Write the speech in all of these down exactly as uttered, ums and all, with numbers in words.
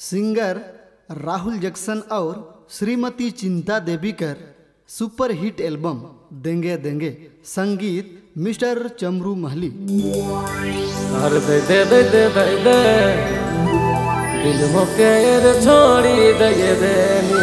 Singer Rahul Jackson और श्रीमती चिंता देवी कर सुपर हिट एल्बम देंगे देंगे, संगीत मिस्टर चमरू महली। हर दे दे दे दे दे दे दिल मोकेर छोड़ी दे दे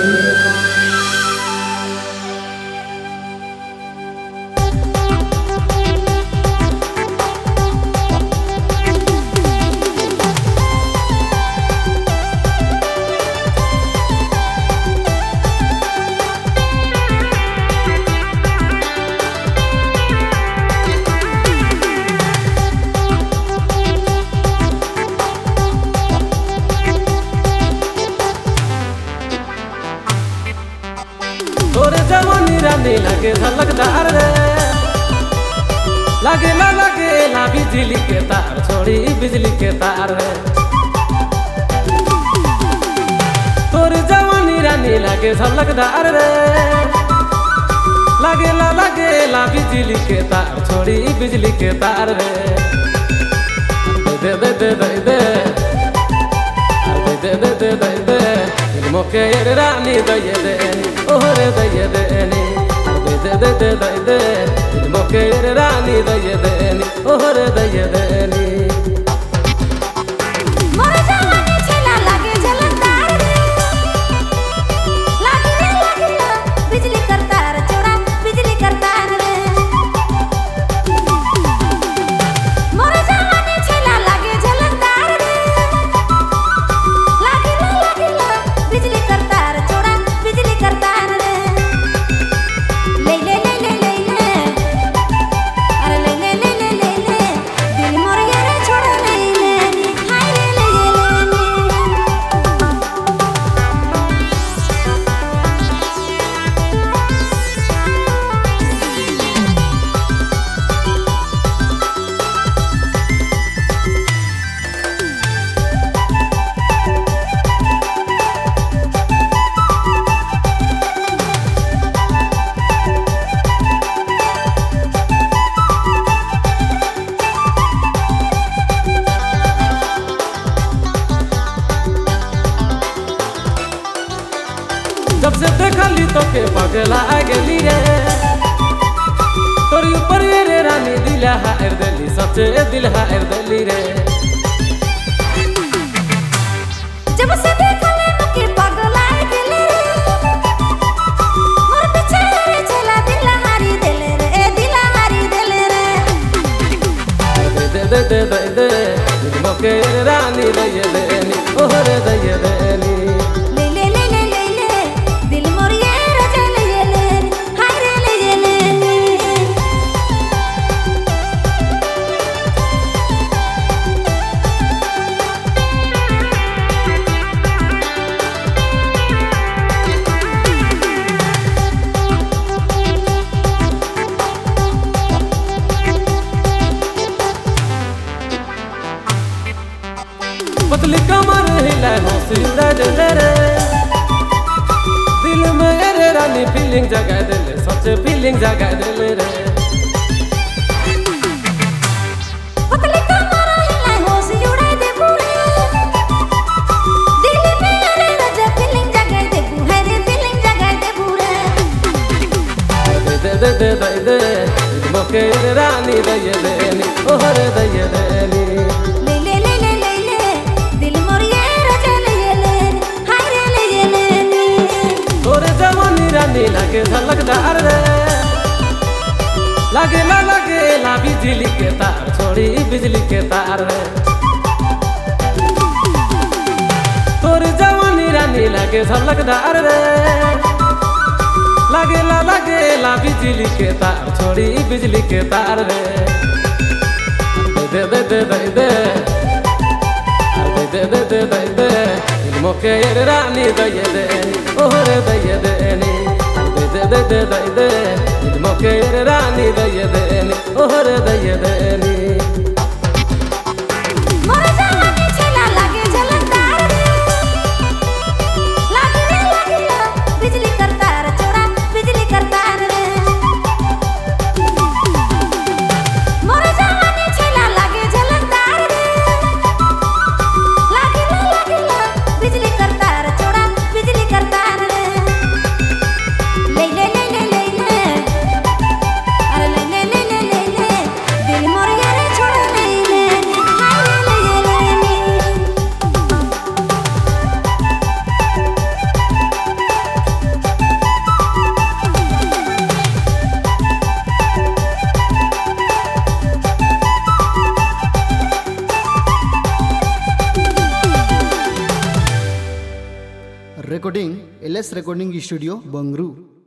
तोरे जवानी रानी लगे झलकदार रे, लगे ला लगे ला बिजली के तार, छोड़ी बिजली के तार रे। तोरे जवानी रानी लगे झलकदार रे, लगे ला लगे ला बिजली के तार, छोड़ी बिजली के तार रे। दे दे दे दे दे दे दे दे दे दे दिल मोकेर रानी दे दे ओहरे दे देनी। दे दे दे दे दे दिल मोकेर रानी दे देनी ओहरे दे देनी। जब से देखली तो के पगला गेली रे, तोरी ऊपर रे रानी दिल हार देली, सच्चे दिल हार देली रे। जब से देखली तो के पगला गेली रे, मोर पीछे रे चला दिल हारी देले रे, दिल हारी देले रे। दे दे दे दे दे दिल मोकेर रानी दे देनी ओहरे दे देनी। पतली कमर हिला होश उड़ा दे रे, दिल में रे रानी फीलिंग जगा दे, सच्चे फीलिंग जगा दे रे। पतली कमर हिला होश उड़ा दे पूरे, दिल में रे राजा फीलिंग जगा दे, रे फीलिंग जगा दे पूरे। दे दे दे दे दे दिल मोकेर रानी दे देनी ओहरे दे देनी। रानी लगे झलकदार रे, लगे ला लगे ला बिजली के तार, छोड़ी बिजली के तार रे। तोरे जवानी रानी लगे झलकदार रे, लगे ला लगे ला बिजली के तार, छोड़ी बिजली के तार रे। दे दे दे दे दे दे दे दे दे दे दिल मोकेर रानी दे देनी ओहरे दे देनी। दे दे दे दे दे दिल मोकेर रानी दे देनी ओहरे दे देनी। बिजली recording L S Recording Studio, Bangru.